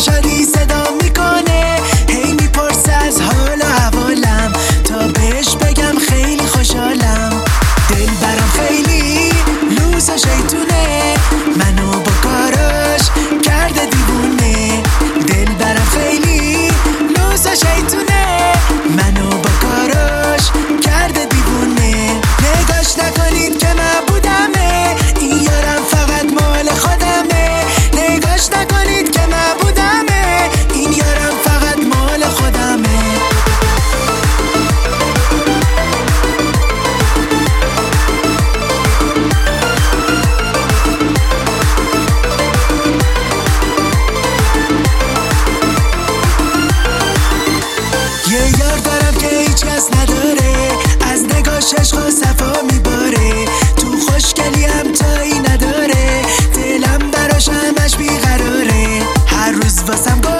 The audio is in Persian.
شادی صدا میکنه، هی میپرسه از حال و احوالم تا بهش بگم خیلی خوشحالم. دل برام خیلی لوس و شیطونه، منو با کاراش کرده دیوونه. دل برام خیلی لوس و شیطونه، منو با کاراش کرده دیوونه. نگاش نکنید که معبودمه، این یارم فقط مال خودمه. نگاش نکنید که معبودمه، این یارم فقط مال خودمه. یه یار دارم که هیچ کس نداره، از نگاش عشق و صفا میباره. تو خوشگلی هم تایی نداره، دلم براش همش بیقراره. هر روز واسم